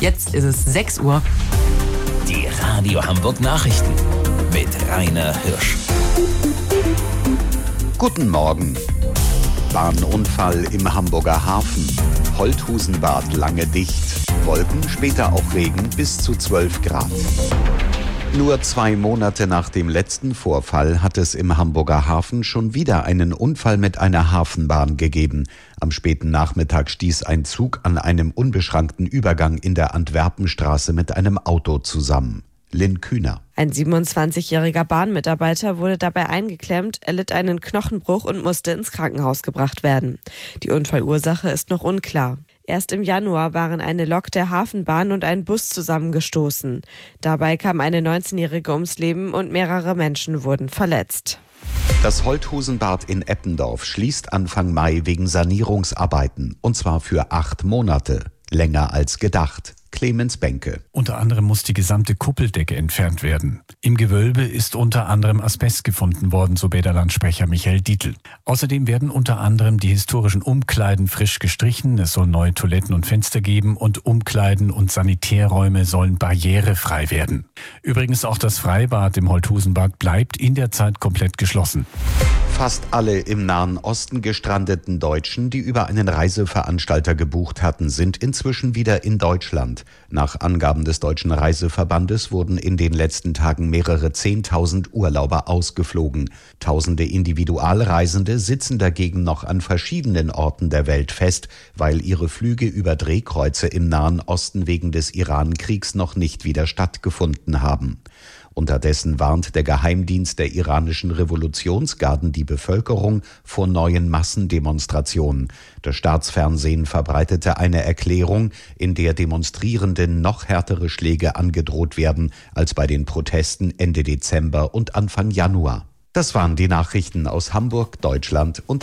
Jetzt ist es 6 Uhr. Die Radio Hamburg Nachrichten mit Rainer Hirsch. Guten Morgen. Bahnunfall im Hamburger Hafen. Holthusenbad lange dicht. Wolken, später auch Regen bis zu 12 Grad. Nur 2 Monate nach dem letzten Vorfall hat es im Hamburger Hafen schon wieder einen Unfall mit einer Hafenbahn gegeben. Am späten Nachmittag stieß ein Zug an einem unbeschrankten Übergang in der Antwerpenstraße mit einem Auto zusammen. Lynn Kühner. Ein 27-jähriger Bahnmitarbeiter wurde dabei eingeklemmt, erlitt einen Knochenbruch und musste ins Krankenhaus gebracht werden. Die Unfallursache ist noch unklar. Erst im Januar waren eine Lok der Hafenbahn und ein Bus zusammengestoßen. Dabei kam eine 19-Jährige ums Leben und mehrere Menschen wurden verletzt. Das Holthusenbad in Eppendorf schließt Anfang Mai wegen Sanierungsarbeiten, und zwar für 8 Monate. Länger als gedacht. Clemens Benke. Unter anderem muss die gesamte Kuppeldecke entfernt werden. Im Gewölbe ist unter anderem Asbest gefunden worden, so Bäderlandsprecher Michael Dietl. Außerdem werden unter anderem die historischen Umkleiden frisch gestrichen, es soll neue Toiletten und Fenster geben und Umkleiden und Sanitärräume sollen barrierefrei werden. Übrigens auch das Freibad im Holthusenbad bleibt in der Zeit komplett geschlossen. Fast alle im Nahen Osten gestrandeten Deutschen, die über einen Reiseveranstalter gebucht hatten, sind inzwischen wieder in Deutschland. Nach Angaben des Deutschen Reiseverbandes wurden in den letzten Tagen mehrere 10.000 Urlauber ausgeflogen. Tausende Individualreisende sitzen dagegen noch an verschiedenen Orten der Welt fest, weil ihre Flüge über Drehkreuze im Nahen Osten wegen des Iran-Kriegs noch nicht wieder stattgefunden haben. Unterdessen warnt der Geheimdienst der iranischen Revolutionsgarden die Bevölkerung vor neuen Massendemonstrationen. Das Staatsfernsehen verbreitete eine Erklärung, in der Demonstrierenden noch härtere Schläge angedroht werden als bei den Protesten Ende Dezember und Anfang Januar. Das waren die Nachrichten aus Hamburg, Deutschland und